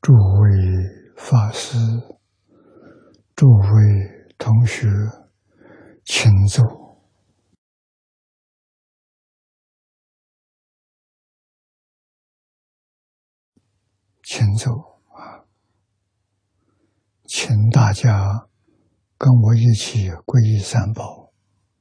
诸位法师、诸位同学，请坐。请坐啊！请大家跟我一起皈依三宝。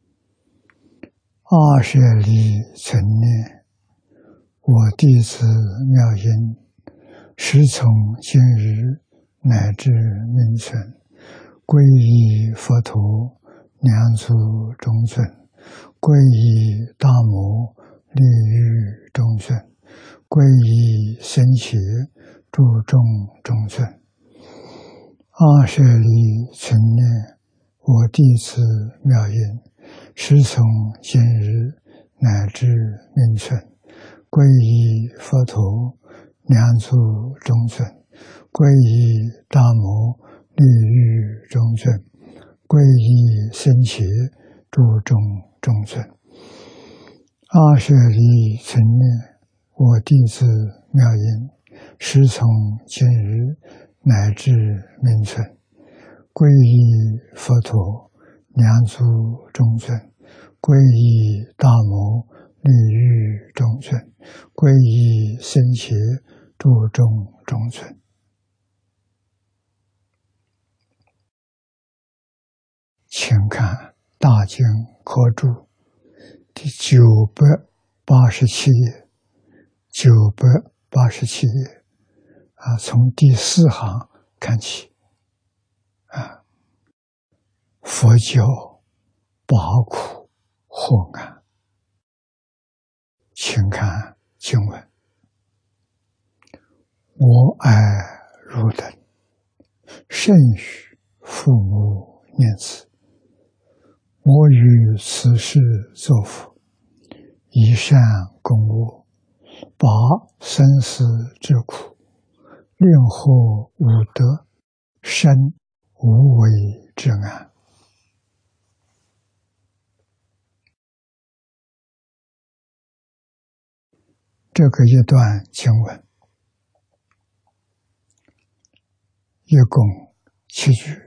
阿舍利存念，我弟子妙音，时从今日乃至命存，皈依佛陀、两足中尊，皈依大摩利欲中尊，皈依僧伽诸众中尊。阿舍利存念，我弟子妙音，时从今日乃至命存，皈依佛陀、两足中尊，皈依大摩利欲中尊，皈依僧伽诸众中尊。阿舍利存念，我弟子妙音，时从今日乃至命存，皈依佛陀、两足中尊，皈依大摩利欲中尊，皈依僧伽诸众中尊。请看大经科注第987页，987页从第4行看起佛教拔苦获安。请看经文：我爱汝等，甚与父母念兹。我于此世作福，以善供恶，拔生死之苦，令获吾德，生无为之安。这个一段经文一共7句，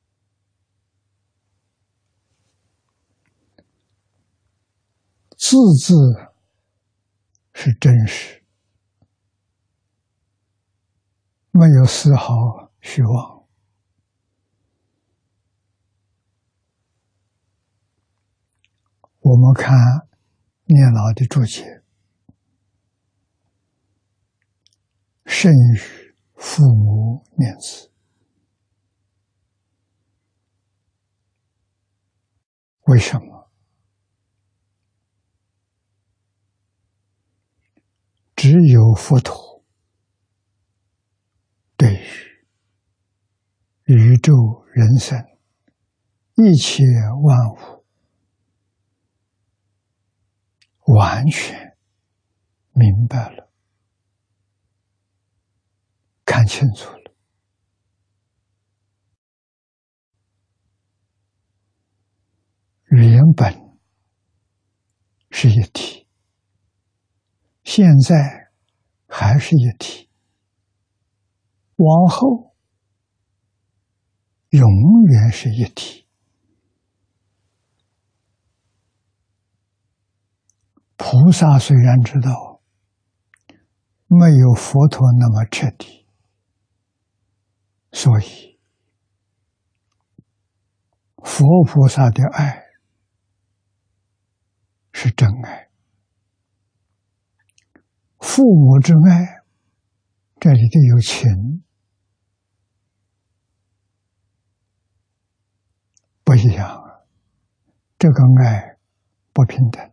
字字是真实，没有丝毫虚妄。我们看念老的注解：甚与父母念兹。为什么？只有佛陀对于宇宙人生一切万物完全明白了，看清楚了。原本是一体，现在还是一体，往后永远是一体。菩萨虽然知道没有佛陀那么彻底，所以佛菩萨的爱是真爱。父母之爱，这里头有情，不一样，这个爱不平等。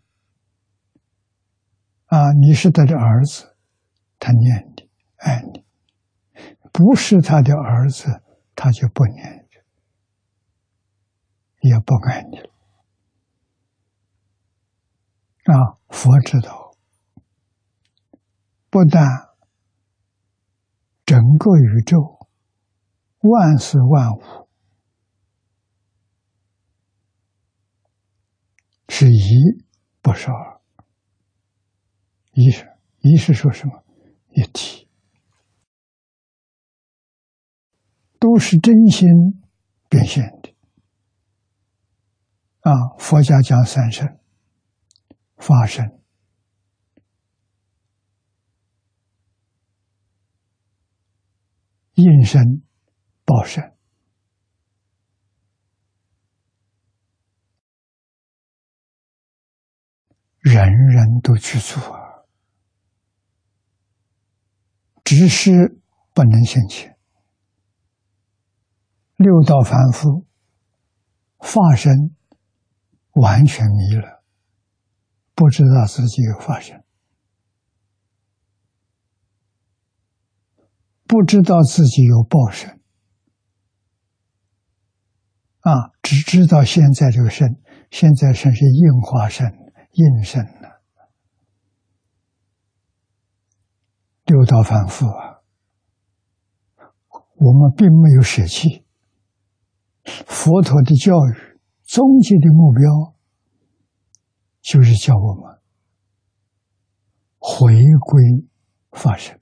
你是他的儿子，他念你爱你；不是他的儿子，他就不念你，也不爱你了。佛知道，不但整个宇宙万事万物是一，不是二。一是说什么？一体。 都是真心变现的。佛家讲三身：法身、应身、报身。人人都去做只是不能现前。六道凡夫法身完全迷了，不知道自己有法身，不知道自己有报身只知道现在这个身，现在身是应化身、应身了。六道凡夫我们并没有舍弃。佛陀的教育终极的目标就是叫我们回归法身。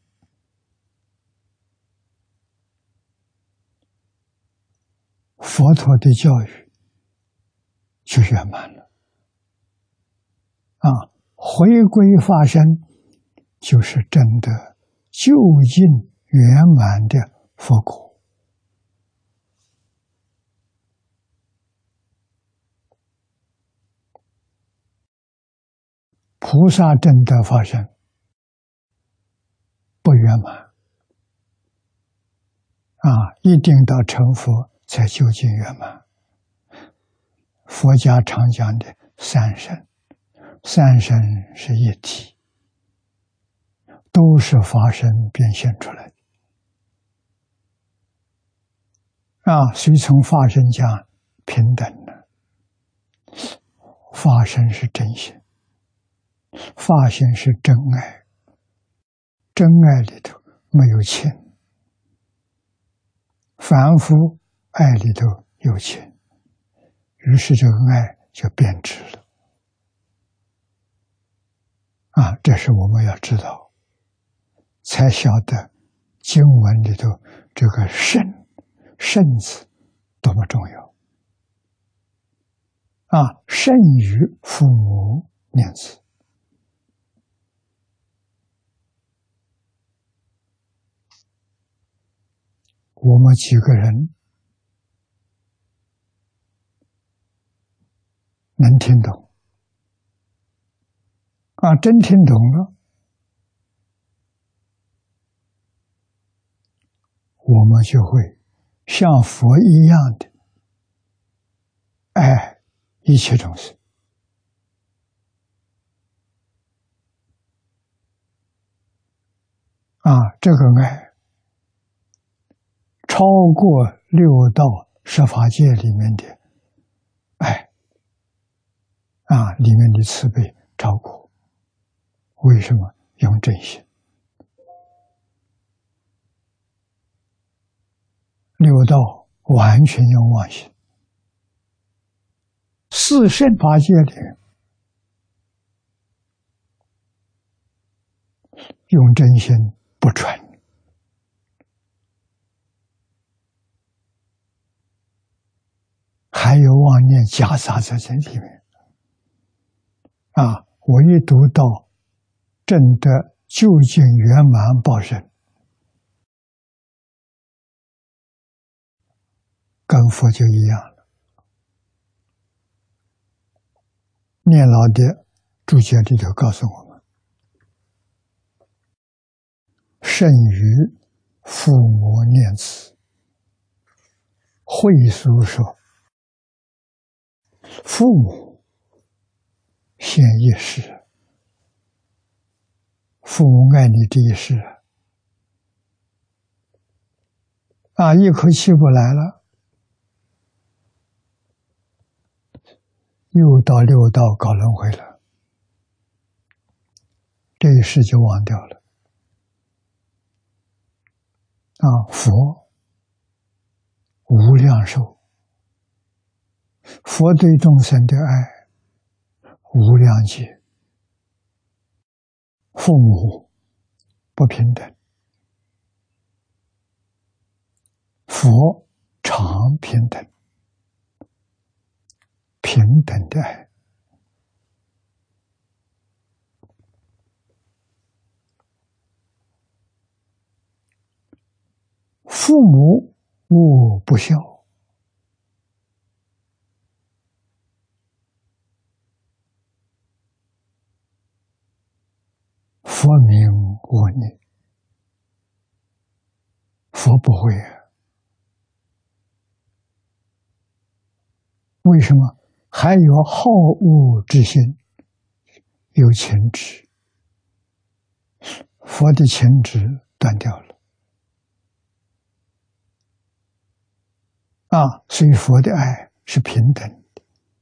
佛陀的教育就圆满了回归法身就是真的究竟圆满的佛果。菩萨证得法身不圆满一定到成佛才究竟圆满。佛家常讲的三身，三身是一体，都是法身变现出来的随从法身讲平等的。法身是真心，法心是真爱，真爱里头没有情，凡夫爱里头有情，于是这个爱就变质了这是我们要知道，才晓得经文里头这个圣字多么重要圣于父母念子。我们几个人能听懂真听懂了，我们就会像佛一样的爱一切众生这个爱超过六道十法界里面的爱里面的慈悲超过。为什么？用真心。六道完全用妄心，四圣法界里用真心不纯，还有妄念夹杂在这里面我一读到证得究竟圆满报身，跟佛就一样了。念老的注解里头告诉我们，甚于父母念子，会书说，父母现一世，父母爱你这一世一口气不来了，又到六道搞轮回了，这一世就忘掉了佛无量寿，佛对众生的爱无量劫，父母不平等，父佛常平等，平等的爱。父母无不孝，佛名无逆，佛不会啊。为什么？还有好恶之心，有情执，佛的情执断掉了啊，所以佛的爱是平等的，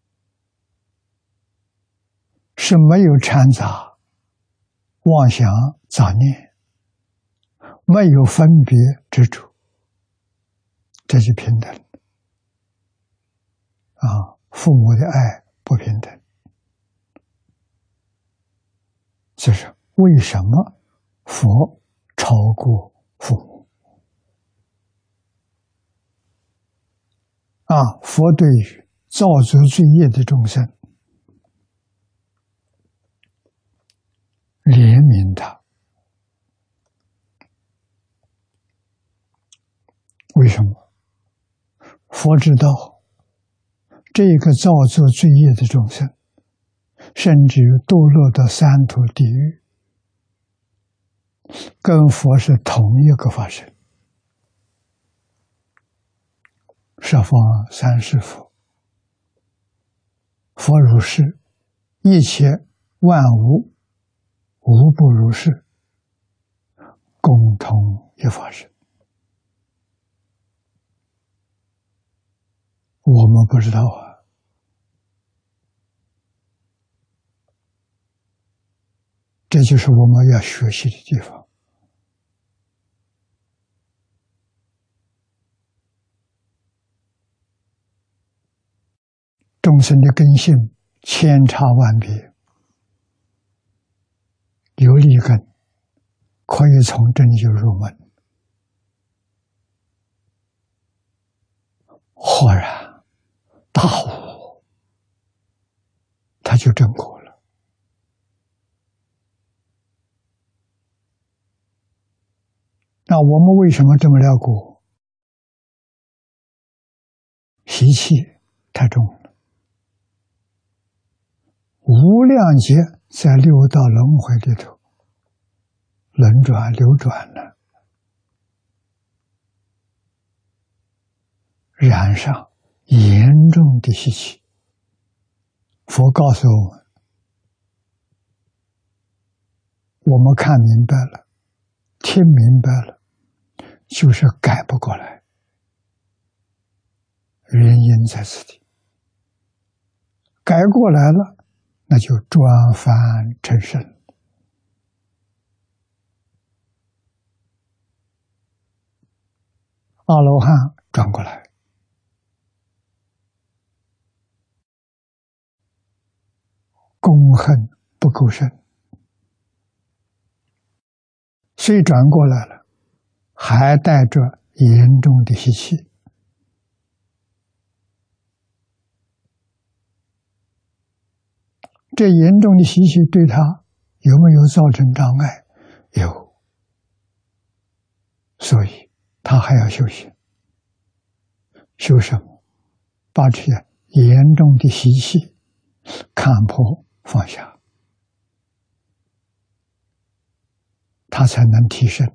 是没有掺杂妄想杂念，没有分别执着，这就平等啊。父母的爱不平等，就是为什么佛超过父母啊？佛对于造作罪业的众生怜悯他，为什么？佛知道这个造作罪业的众生，甚至于堕落到三途地狱，跟佛是同一个法身，十方三世佛，佛如是，一切万物无不如是，共同一法身。我们不知道啊，这就是我们要学习的地方。众生的根性千差万别，有利根可以从针灸入门，豁然大悟，他就证果了。那我们为什么这么了果？习气太重了，无量劫在六道轮回里头轮转流转了，染上严重的习气。佛告诉我们，我们看明白了，听明白了，就是改不过来，原因在此地。改过来了，那就转凡成圣。阿罗汉转过来，功恨不够深，虽转过来了，还带着严重的习气。这严重的习气对他有没有造成障碍？有，所以他还要修行。修什么？把这些严重的习气看破放下，他才能提升。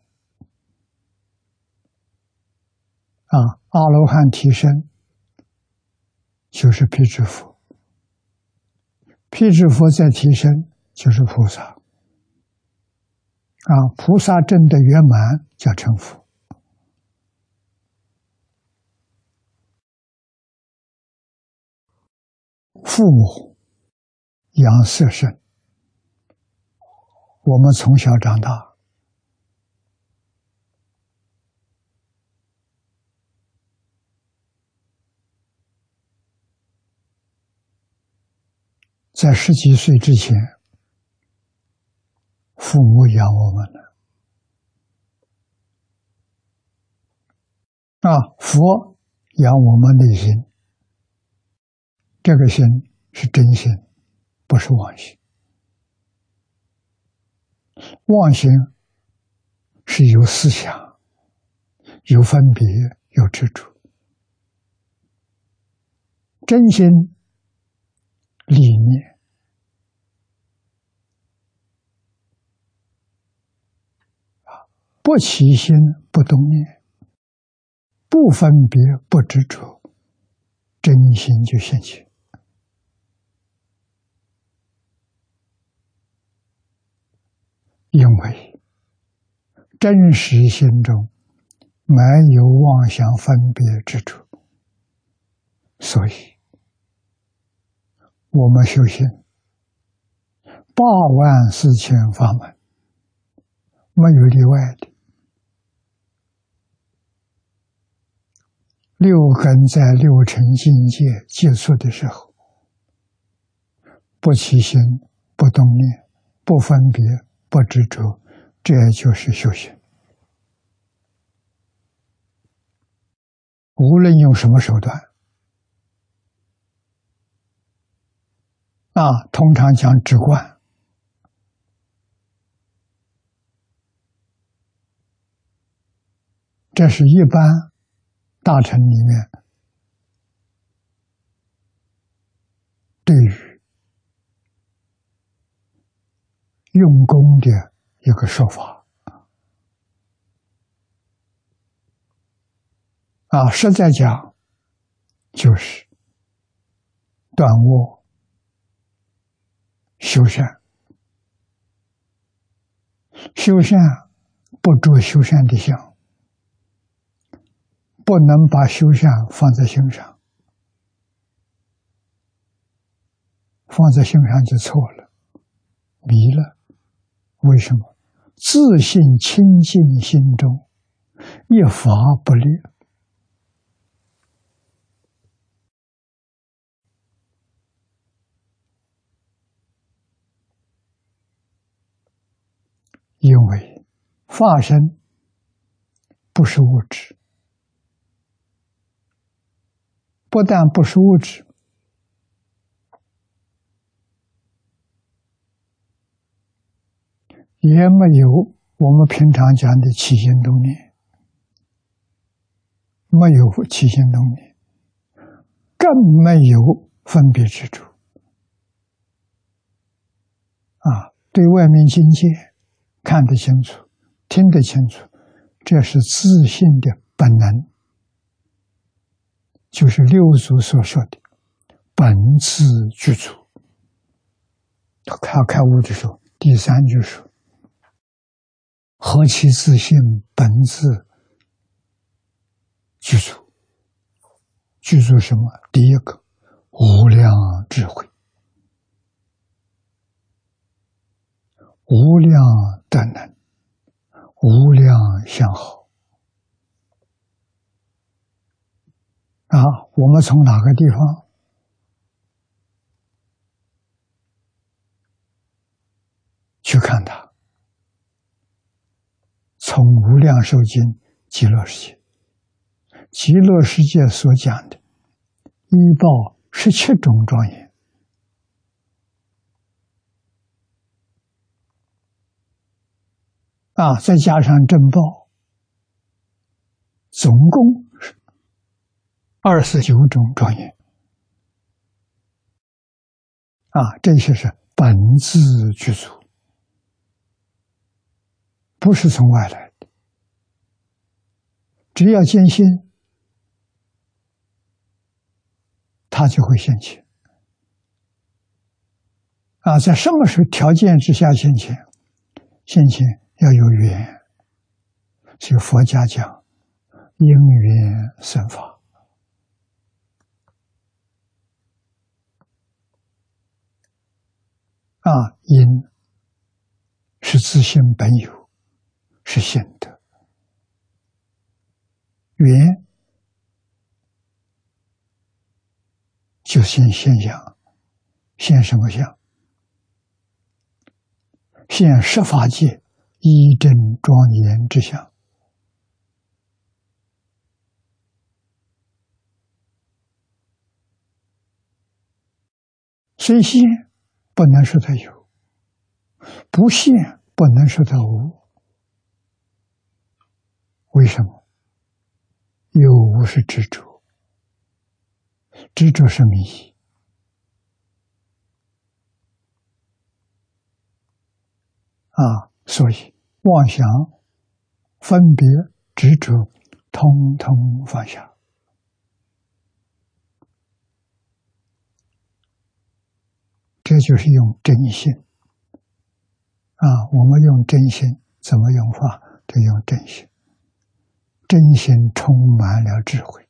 阿罗汉提升就是辟支佛，辟支佛再提升就是菩萨。菩萨证的圆满叫成佛。父母养色身，我们从小长大，在10几岁之前，父母养我们了。 佛养我们内心，这个心是真心，不是妄心。妄心是有思想、有分别、有执着。真心理念，不起心，不动念，不分别，不执着，真心就现前。因为真实心中没有妄想分别执着，所以我们修行84000法门，没有例外的。六根在六尘境界接触的时候，不起心，不动念，不分别，不执着，这就是修行。无论用什么手段，通常讲直观，这是一般大乘里面对于用功的一个说法。实在讲，就是断恶修善，修善不着修善的相，不能把修善放在心上，放在心上就错了，迷了。为什么？自信清净心中，一法不立。因为法身不是物质，不但不是物质，也没有我们平常讲的起心动念，没有起心动念，更没有分别执着。对外面境界看得清楚，听得清楚，这是自信的本能，就是六祖所说的本自具足。他开悟的时候，第3句说：何其自信，本自具足。具足什么？第一个，无量智慧，无量德能，无量相好。我们从哪个地方去看它？从无量寿经极乐世界，极乐世界所讲的依报17种庄严，再加上正报，总共是29种庄严。这些是本自具足，不是从外来的。只要坚信，它就会现前。在什么时候条件之下现前？现前要有缘，所以佛家讲因缘生法。因是自性本有，是现德；缘就现象，现什么相？现十法界一真庄严之相。 虽现不能说它有，不现不能说它无。为什么？有无是执着，执着是迷。所以妄想、分别、执着，通通放下。这就是用真心。我们用真心怎么用法？就用真心。真心充满了智慧，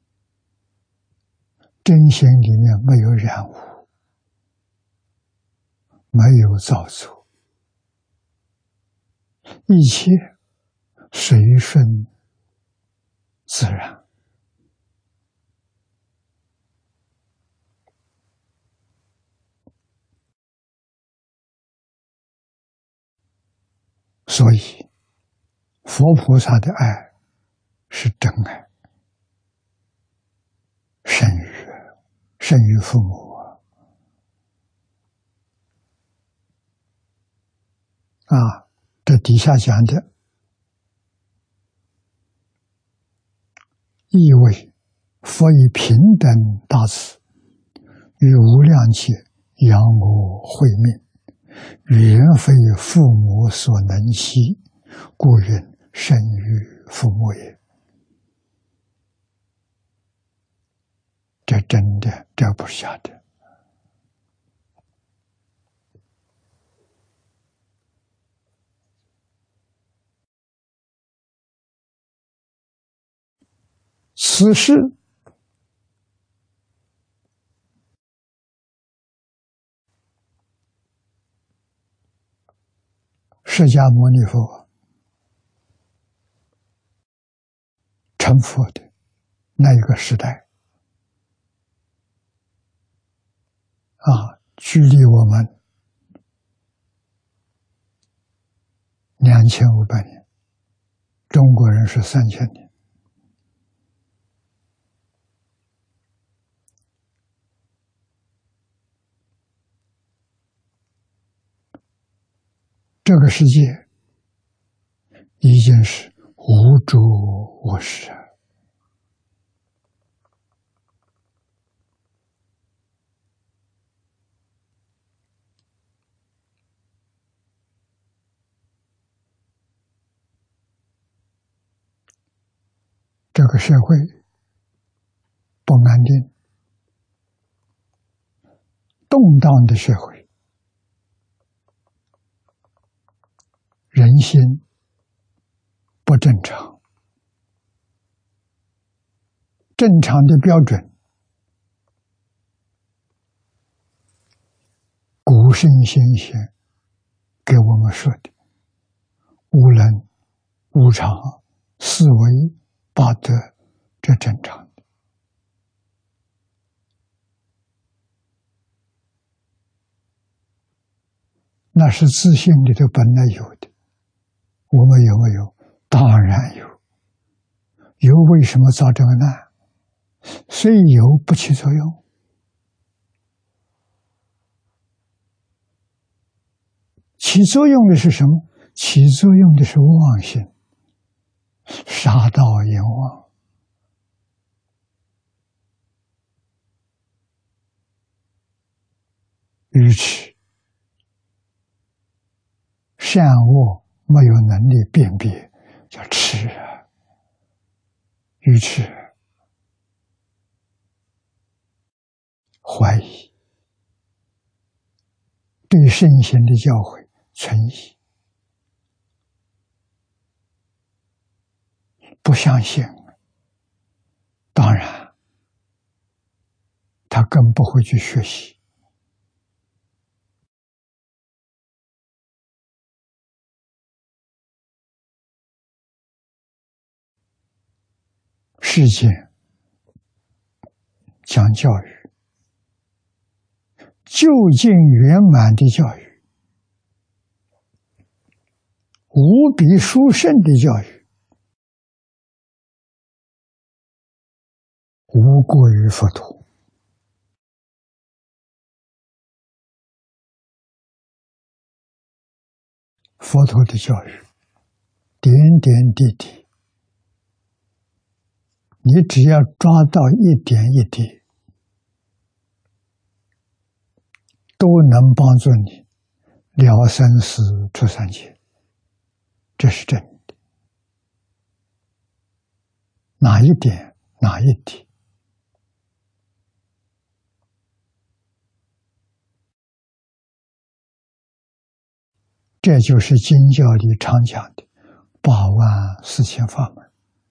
真心里面没有染污，没有造作，一切随顺自然。所以佛菩萨的爱是真爱，胜于父母。这底下讲的意味，佛以平等大慈，于无量界扬我慧命，远非父母所能悉，故云胜于父母也。这真的，这不是假的。此事释迦牟尼佛成佛的那一个时代，距离我们2500年，中国人是3000年。这个世界已经是无诸我实。这个社会不安定，动荡的社会，人心不正常，正常的标准，古圣先贤给我们说的无能、无常、四维、八德，这正常的。那是自信里头本来有的，我们有没有？当然有。有为什么造这个难？虽有不起作用。起作用的是什么？起作用的是妄心，杀盗淫妄。愚痴，善恶没有能力辨别，叫痴啊，愚痴，怀疑，对圣贤的教诲存疑，不相信，当然他更不会去学习。世界讲教育，究竟圆满的教育，无比殊胜的教育，无过于佛陀。 佛陀的教育，点点滴滴，你只要抓到一点一滴，都能帮助你了生死出三界，这是真的。哪一点，哪一滴？这就是经教里常讲的84000法门。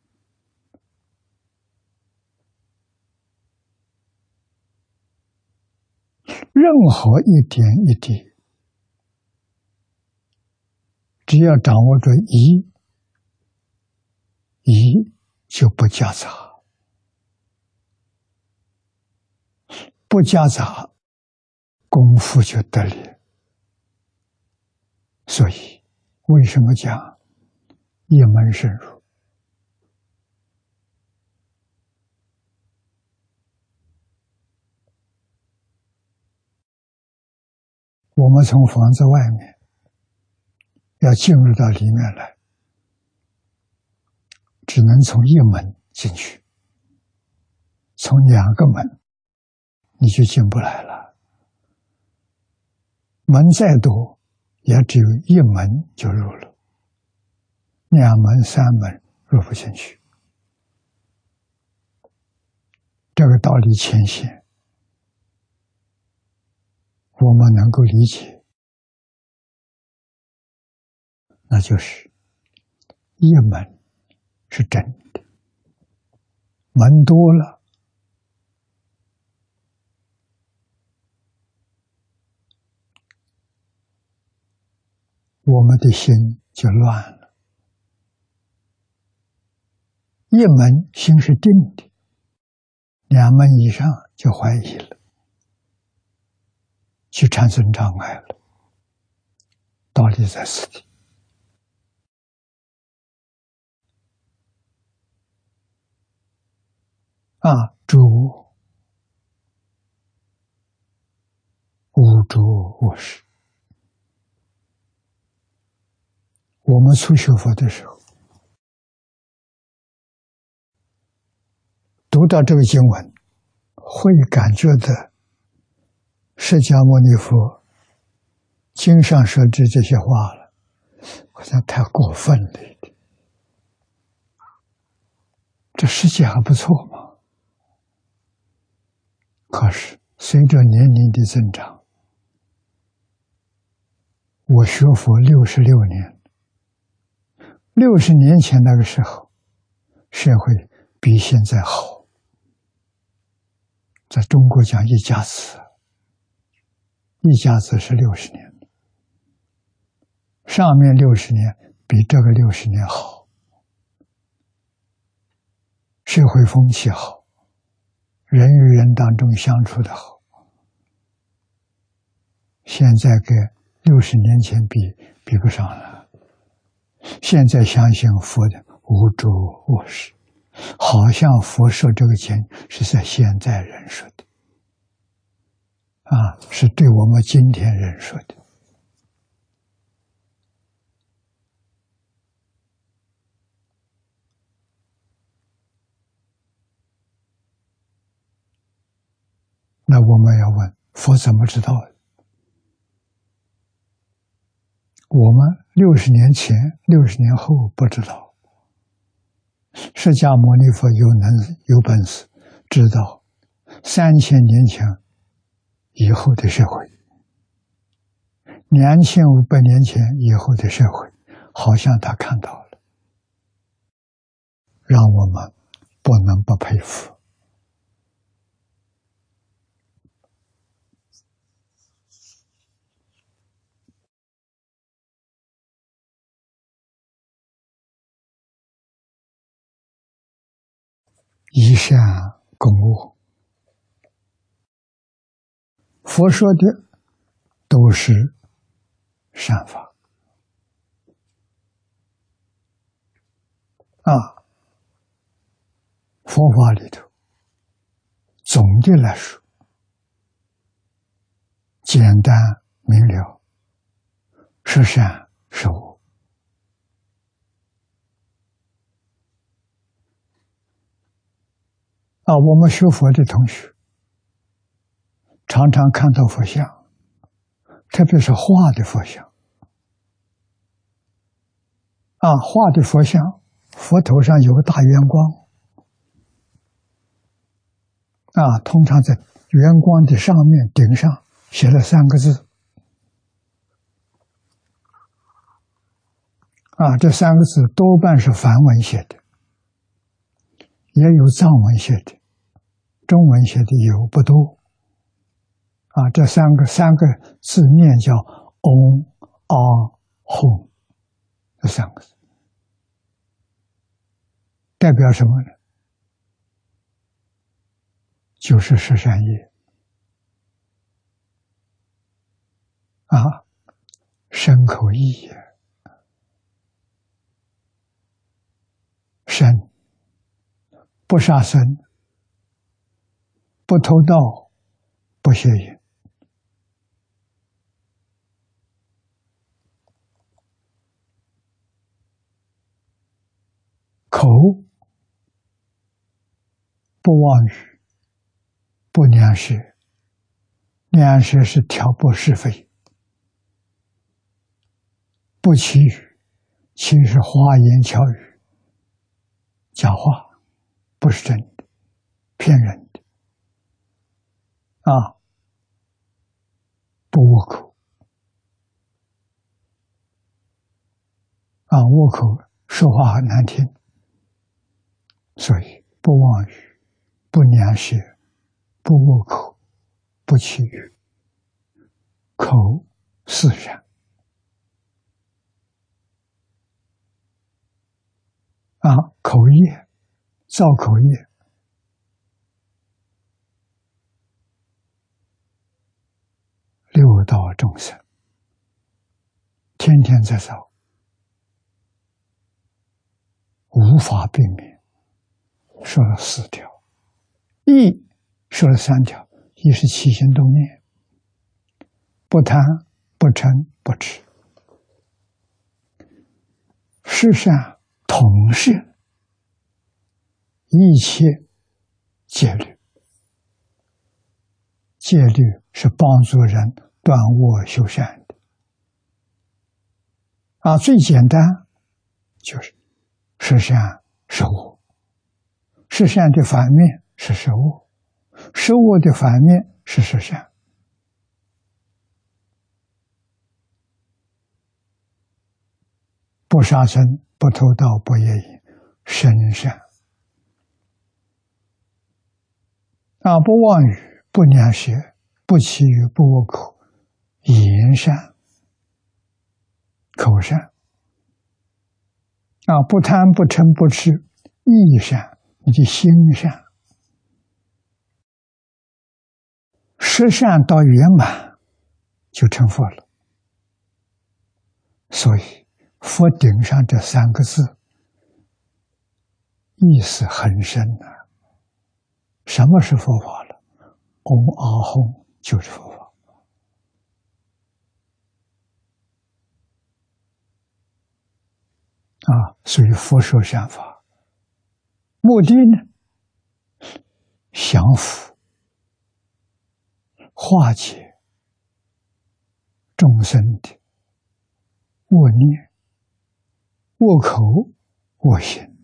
任何一点一滴，只要掌握着一就不夹杂，不夹杂，功夫就得力。所以，为什么讲一门深入？我们从房子外面要进入到里面来，只能从一门进去，从2个门你就进不来了。门再多，也只有一门就入了，2门、3门入不进去。这个道理浅显，我们能够理解，那就是一门是真的，门多了，我们的心就乱了。一门心是定的，2门以上就怀疑了，就产生障碍了。道理在此地。诸无诸我识。我们初学佛的时候，读到这个经文，会感觉到释迦牟尼佛经上说的这些话了，好像太过分了一点。这世界还不错嘛。可是随着年龄的增长，我学佛66年，60年前那个时候，社会比现在好。在中国讲一家子，一家子是60年，上面60年比这个60年好，社会风气好，人与人当中相处的好。现在跟60年前比不上了。现在相信佛的无诸我识，好像佛说这个经是在现在人说的，是对我们今天人说的。那我们要问，佛怎么知道的？我们60年前、60年后不知道。释迦牟尼佛有本事知道3000年前以后的社会，2500年前以后的社会，好像他看到了，让我们不能不佩服。以善攻恶，佛说的都是善法佛法里头总的来说简单明了，是善是我。我们学佛的同学常常看到佛像，特别是画的佛像。画的佛像，佛头上有个大圆光，通常在圆光的上面顶上写了3个字，这3个字多半是梵文写的，也有藏文写的，中文写的有不多。这三个字念叫嗡阿吽，这3个字代表什么呢？就是十善业身口意也。身不杀生，不偷盗，不邪淫。口不妄语，不两舌。两舌是挑拨是非。不绮语，绮是花言巧语，假话，不是真的，骗人的。不恶口。恶口说话很难听，所以不妄语，不两舌，不恶口，不绮语。口四善。口业，造口业，六道众生天天在造，无法避免。说了4条，义说了3条，义是起心动念，不贪，不嗔，不痴。十善统摄一切戒律，戒律是帮助人断恶修善的。最简单就是十善守恶，十善的反面是守恶，守恶的反面是十善。不杀生，不偷盗，不邪淫，身善。不妄语，不两舌，不绮语，不恶口，言善，口善。不贪，不嗔，不痴，意善，你的心善。十善到圆满，就成佛了。所以佛顶上这3个字意思很深什么是佛法了？嗡阿吽就是佛法。所以佛说善法，目的呢，降伏、化解众生的恶念、恶口、恶行，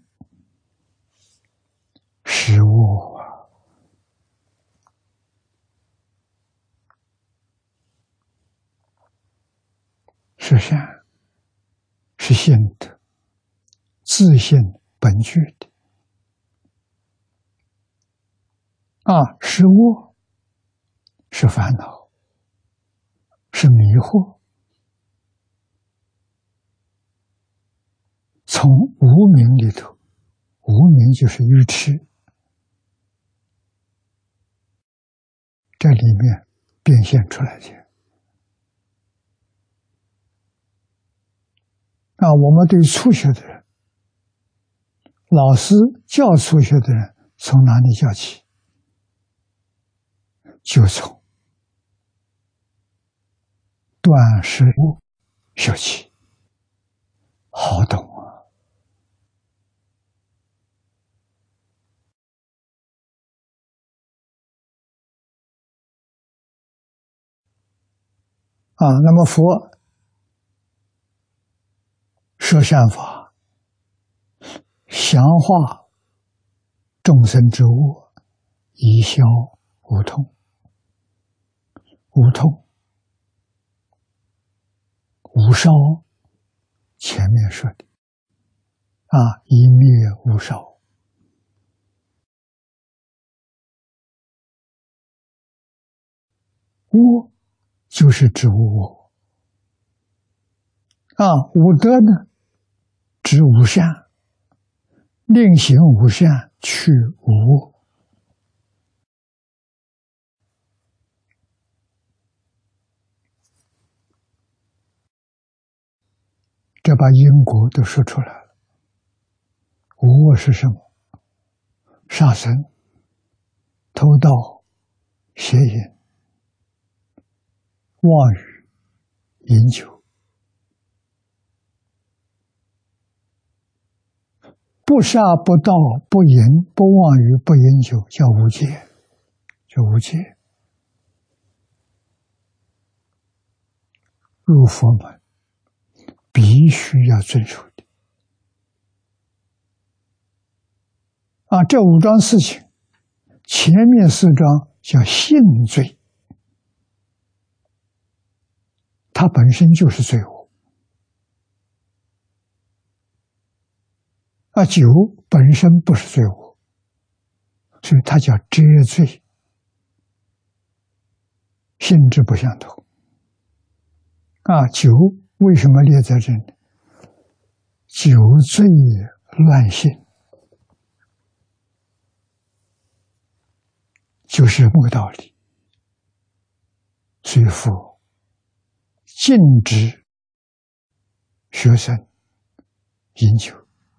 使恶是善，是性德，自性本具的。是恶，是烦恼，是迷惑。从无明里头，无明就是愚痴，这里面变现出来的。我们对初学的人，老师教初学的人从哪里教起？就从断食修起。 那么佛说善法，详化众生之恶，以消无痛。无痛、无烧，前面说的一灭无烧。无就是指无我无德呢，指无善，令行无善，去无我。这把因果都说出来了。无我是什么？杀生、偷盗、邪淫、妄语、饮酒。不杀、不盗、不淫、不妄语、不饮酒，叫无戒，叫无戒。入佛门必须要遵守的这5桩事情，前面4桩叫性罪，它本身就是罪恶酒本身不是罪恶，所以它叫遮罪，性质不相同酒为什么列在这里？酒醉乱性，就是这么个道理。所以佛禁止学生饮酒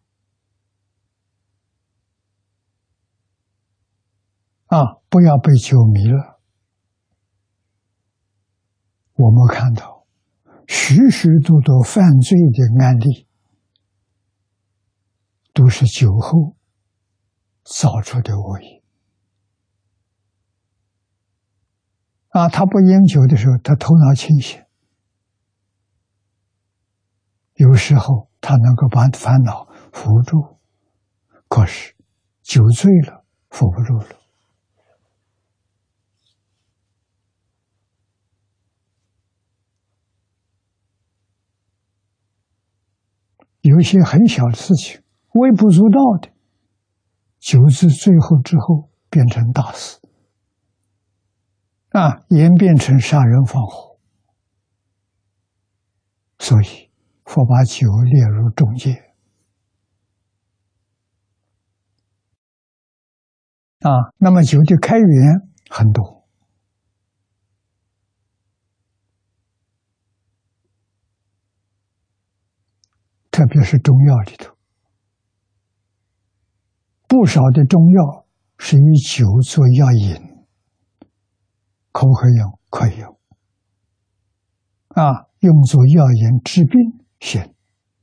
不要被酒迷了。我们看到许许多多犯罪的案例，都是酒后造出的恶业他不饮酒的时候，他头脑清醒，有时候他能够把烦恼扶住，可是酒醉了扶不住了。有一些很小的事情，微不足道的，酒至最后之后变成大事演变成杀人放火。所以佛把酒列入重戒那么酒的开源很多，特别是中药里头，不少的中药是以酒做药引，口可用，可以用用作药引治病行，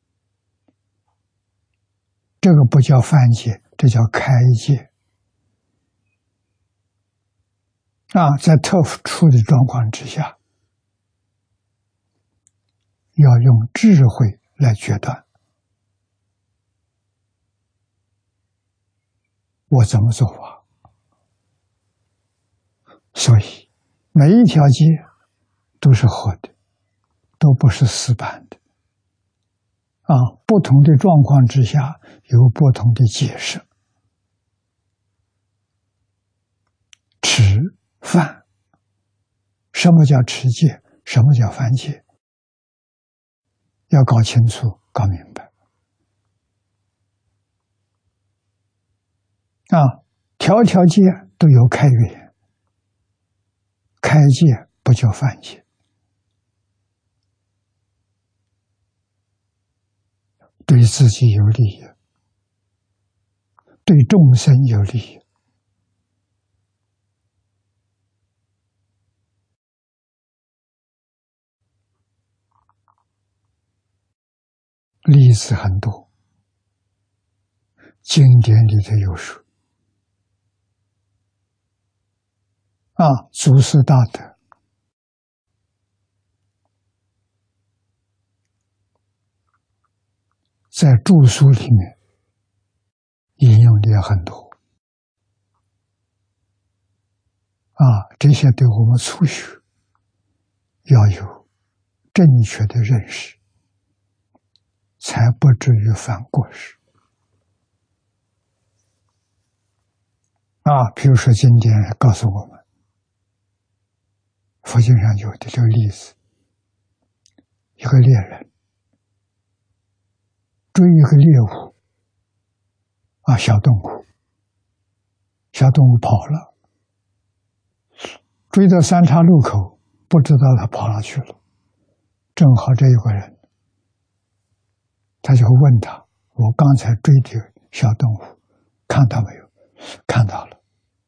这个不叫犯戒，这叫开戒在特殊的状况之下，要用智慧来决断，我怎么做法。所以每一条戒都是活的，都不是死板的不同的状况之下有不同的解释。持犯，什么叫持戒，什么叫犯戒，要搞清楚搞明白条条戒都有开源，开戒不叫犯戒。对自己有利，对众生有利。例子很多，经典里头有说祖师大德在著书里面引用的也很多这些对我们初学要有正确的认识，才不至于犯过失比如说经典告诉我们，佛经上有的这个例子，一个猎人追一个猎物小动物，小动物跑了，追到三岔路口，不知道它跑哪去了，正好这有个人，他就会问他：我刚才追的小动物看到没有？看到了。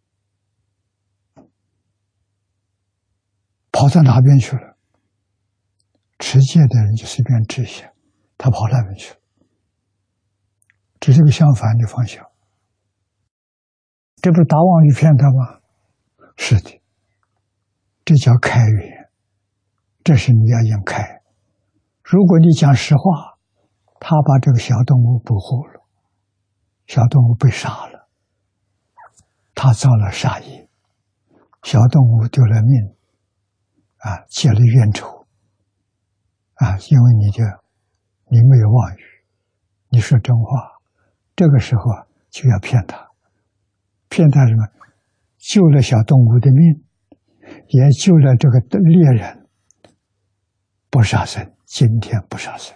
跑到哪边去了？持戒的人就随便指一下，他跑那边去了，指这个相反的方向。这不是打妄语骗他吗？是的，这叫开源，这是你要用开。如果你讲实话，他把这个小动物捕获了，小动物被杀了，他造了杀业，小动物丢了命结了冤仇因为你没有妄语，你说真话，这个时候就要骗他，骗他什么？救了小动物的命，也救了这个猎人不杀生，今天不杀生，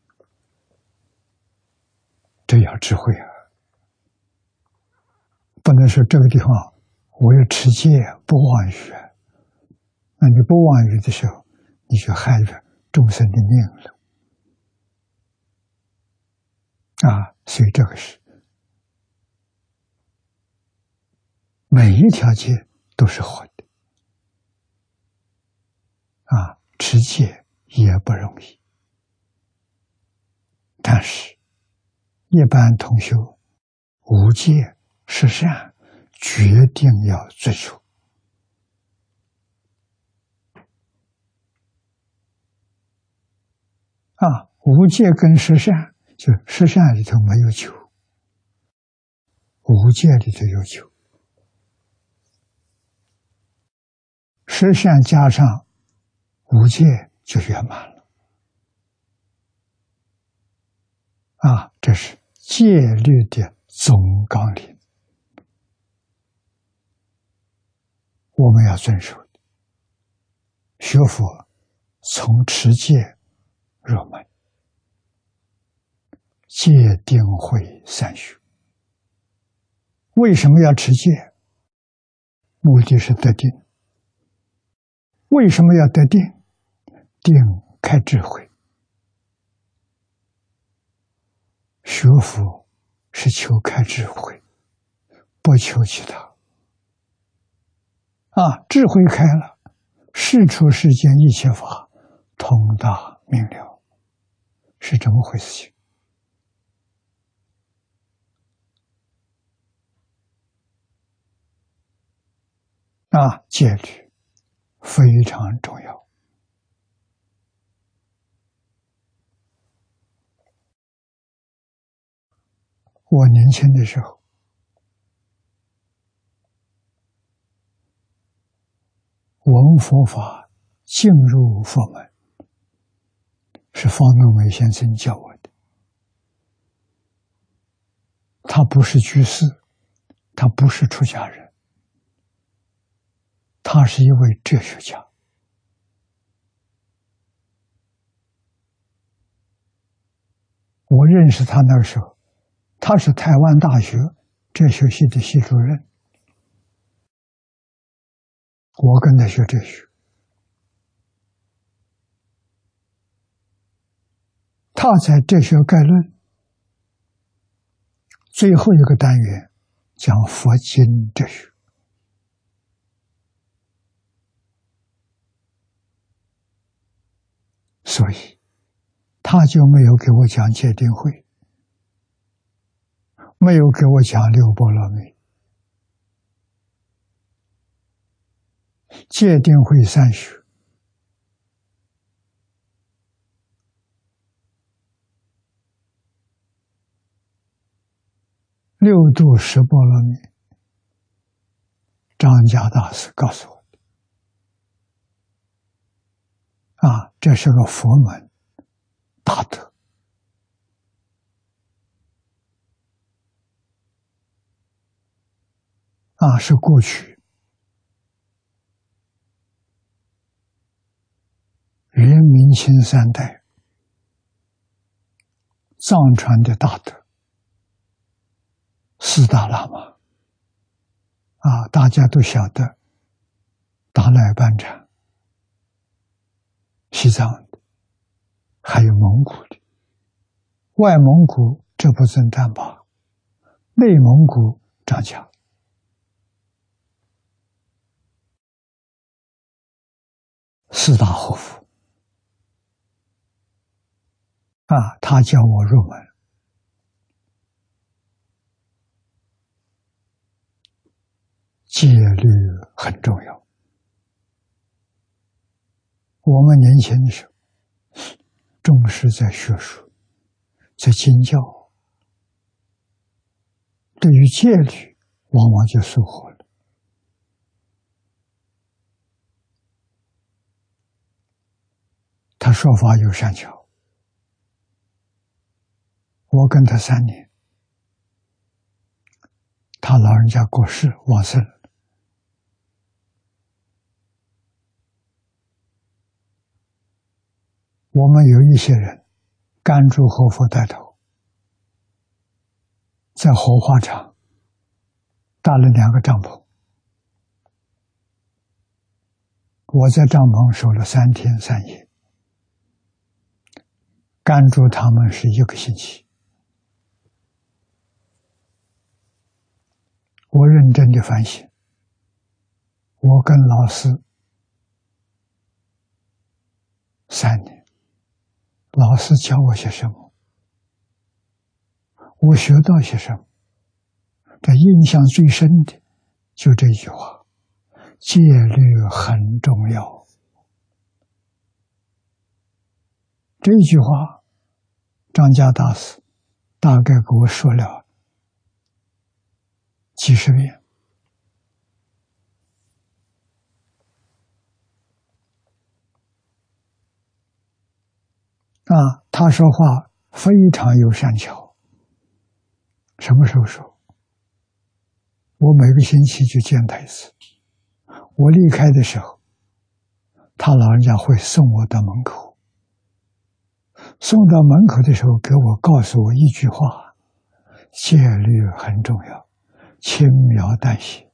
这要智慧不能说这个地方我要持戒不妄语那你不妄语的时候，你就害了众生的命了所以这个是每一条戒都是活的持戒也不容易，但是一般同修无戒十善决定要遵守无戒跟十善，就十善里头没有酒，无戒里头有酒，十善加上无戒就圆满了这是戒律的总纲领，我们要遵守的。学佛从持戒入门，戒定慧三学。为什么要持戒？目的是得定。为什么要得定？定开智慧。学佛是求开智慧，不求其他智慧开了，世出世间一切法通达明了，是这么回事情戒律非常重要。我年轻的时候，闻佛法进入佛门，是方东美先生教我的。他不是居士，他不是出家人，他是一位哲学家。我认识他那个时候，他是台湾大学哲学系的系主任，我跟他学哲学。他在《哲学概论》最后一个单元讲佛经哲学，所以他就没有给我讲戒定慧，没有给我讲六波罗蜜。戒定慧三学六度十波罗蜜，张家大师告诉我的这是个佛门大德是过去元明清三代藏传的大德四大喇嘛大家都晓得达赖班禅，西藏的，还有蒙古的，外蒙古这不尊丹巴，内蒙古张家。四大活佛他教我入门，戒律很重要。我们年轻的时候重视在学术，在经教，对于戒律往往就疏忽了。他说法有善巧，我跟他3年，他老人家过世往生了，我们有一些人甘珠活佛带头，在火化场搭了2个帐篷，我在帐篷守了3天3夜，甘珠他们是1个星期。我认真的反省，我跟老师3年，老师教我些什么，我学到些什么，这印象最深的就这一句话，戒律很重要。这一句话张家大师大概给我说了几10遍他说话非常有善巧。什么时候说？我每个星期就见他一次，我离开的时候，他老人家会送我到门口，送到门口的时候给我告诉我一句话，戒律很重要，轻描淡写。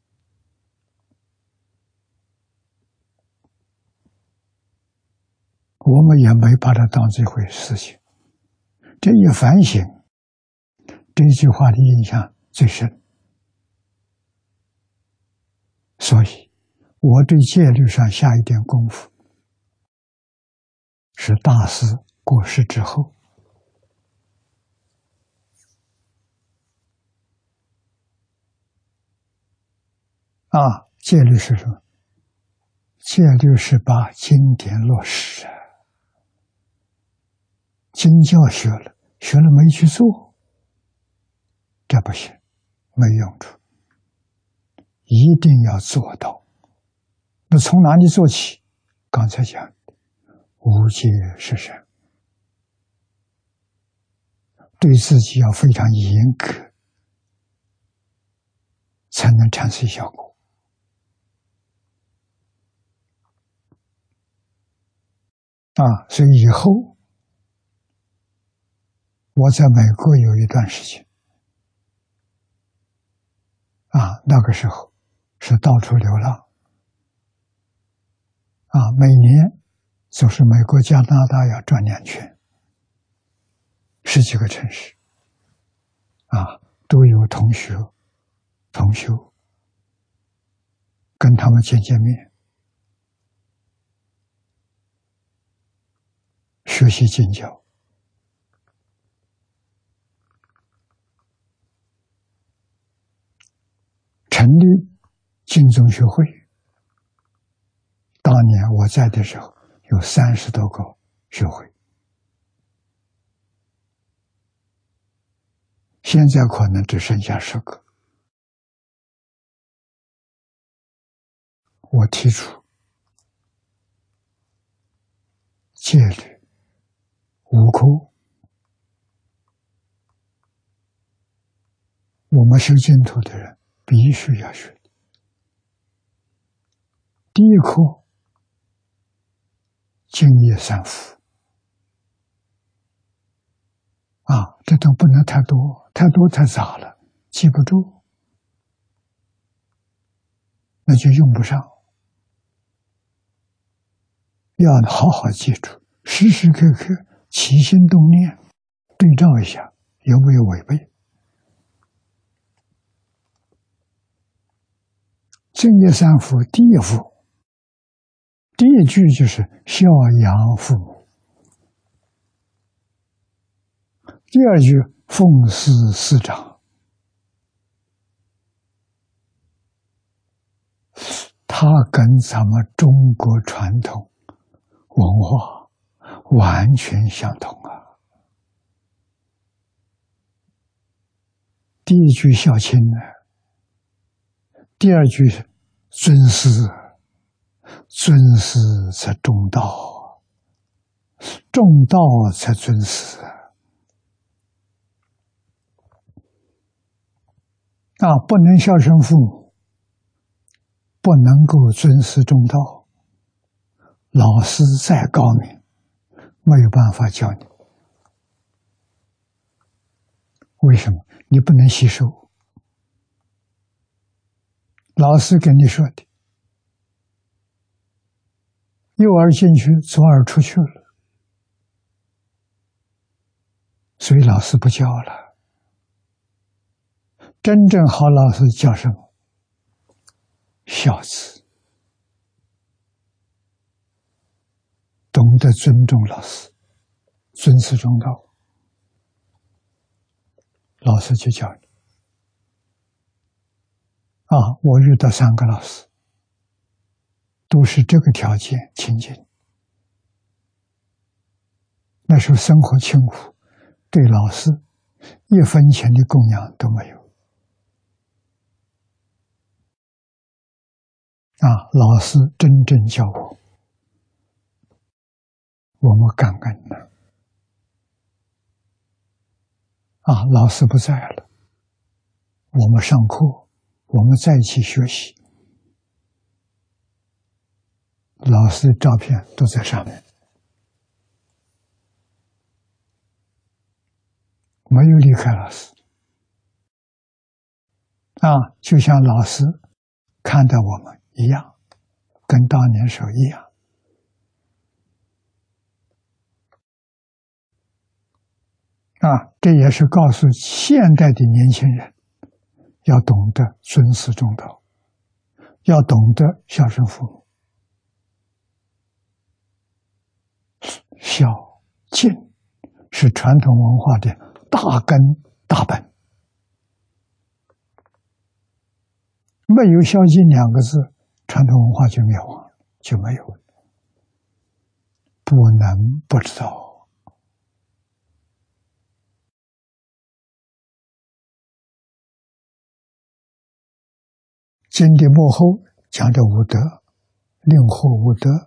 我们也没把它当这回事情，这一反省，这句话的印象最深。所以我对戒律上下一点功夫，是大师过世之后。戒律是什么？戒律是把经典落实经教学了没去做，这不行，没用处。一定要做到。那从哪里做起？刚才讲无戒是善，对自己要非常严格，才能产生效果。所以以后我在美国有一段时间那个时候是到处流浪每年就是美国加拿大要转2圈，10几个城市都有同学同修，跟他们见面，学习经教。成立净宗学会，当年我在的时候有30多个学会， 现在可能只剩下10个。我提出戒律5科，我们修净土的人必须要学。第一课，净业三福。这都不能太多，太多太杂了，记不住，那就用不上。要好好记住，时时刻刻起心动念，对照一下有没有违背。净业三福，第一福，第一句就是孝养父母，第二句奉事师长。它跟咱们中国传统文化完全相同啊！第一句孝亲呢，第二句尊师，尊师才重道，重道才尊师不能孝顺父母，不能够尊师重道，老师再高明，没有办法教你。为什么？你不能吸收。老师跟你说的，右耳进去，左耳出去了，所以老师不教了。真正好老师教什么？孝子，懂得尊重老师，尊师重道，老师就教你。我遇到3个老师，都是这个条件亲近。那时候生活清苦，对老师1分钱的供养都没有。老师真正教我们感恩的。老师不在了，我们上课，我们在一起学习，老师的照片都在上面，没有离开老师。就像老师看待我们一样，跟当年时候一样。这也是告诉现代的年轻人，要懂得尊师重道，要懂得孝顺父母。孝敬是传统文化的大根大本，没有孝敬2个字，传统文化就灭亡了，就没有了。不能不知道。经的末后讲的5德，令获5德，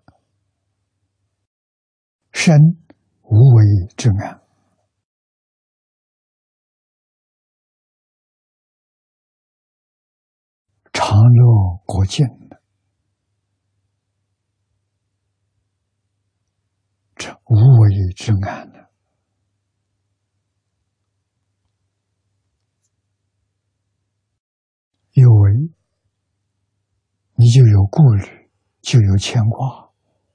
身无为之安，常乐国境，这无为之安呢？有为，你就有顾虑，就有牵挂。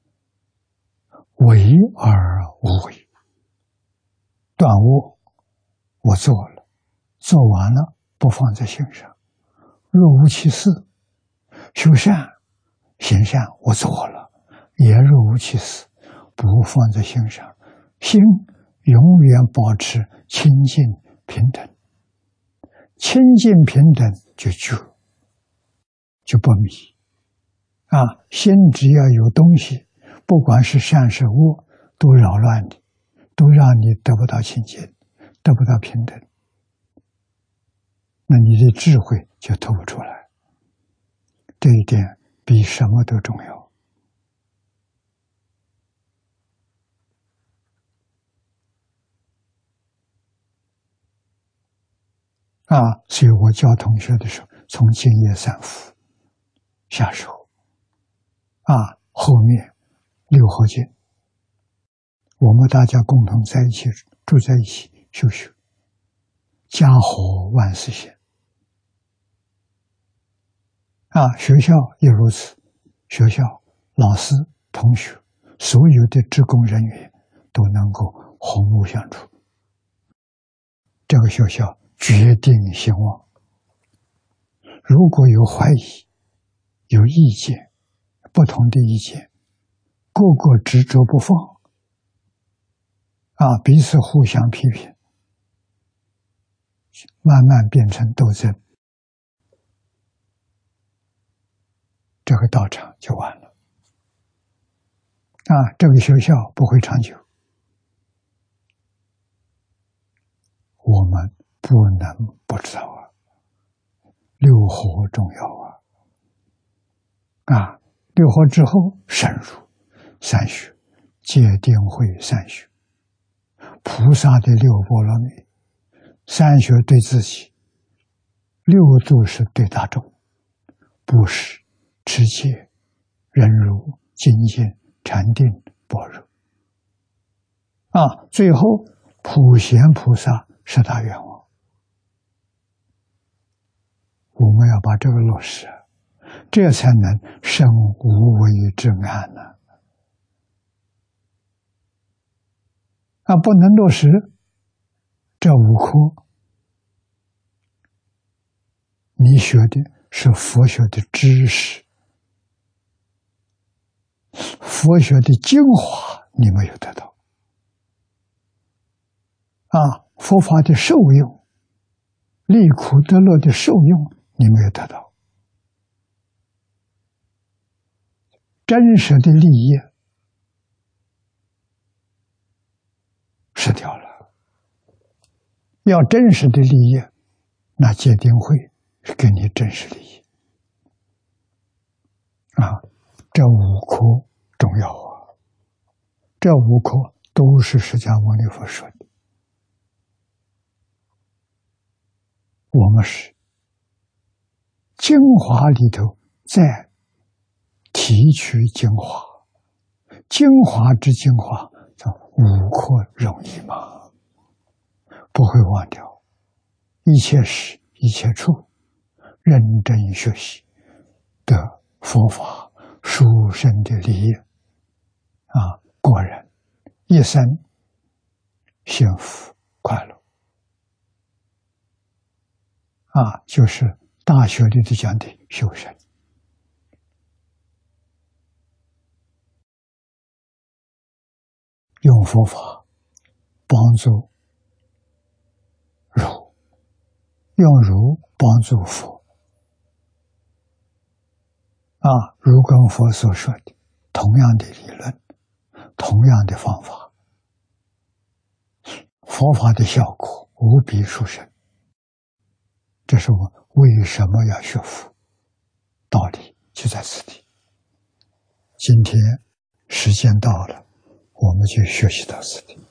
为而无为，断恶我做了，做完了不放在心上，若无其事。修善行善我做了，也若无其事，不放在心上，心永远保持清净平等，清净平等就觉，就不迷。心只要有东西，不管是善是恶，都扰乱你，都让你得不到清净，得不到平等。 那你的智慧就透不出来。这一点比什么都重要。所以我教同学的时候，从净业三福下手，后面六合敬，我们大家共同在一起住在一起修学，家和万事兴。学校也如此，学校老师、同学，所有的职工人员都能够和睦相处，这个学校决定兴旺。如果有怀疑、有意见、不同的意见，个个执着不放，彼此互相批评，慢慢变成斗争，这个道场就完了。这个学校不会长久，我们不能不知道六合重要六合之后深入三学，戒定慧三学，菩萨的六波罗蜜，三学对自己，六度是对大众，布施、持戒、忍辱、精进、禅定、般若。最后普贤菩萨十大愿望，我们要把这个落实，这才能生无为之安呢。不能落实这五科，你学的是佛学的知识，佛学的精华你没有得到，佛法的受用，利苦得乐的受用你没有得到，真实的利益失掉了。要真实的利益，那戒定慧是给你真实利益。这五科重要这五科都是释迦牟尼佛说的。我们是精华里头再提取精华，精华之精华，五科容易吗？不会忘掉，一切时一切处认真学习，得佛法殊胜的利益果然一生幸福快乐就是大学里头讲的修身。用佛法帮助儒，用儒帮助佛儒跟佛所说的同样的理论，同样的方法，佛法的效果无比殊胜。这是我为什么要学佛，道理就在此地。今天时间到了，我们就学习到此地。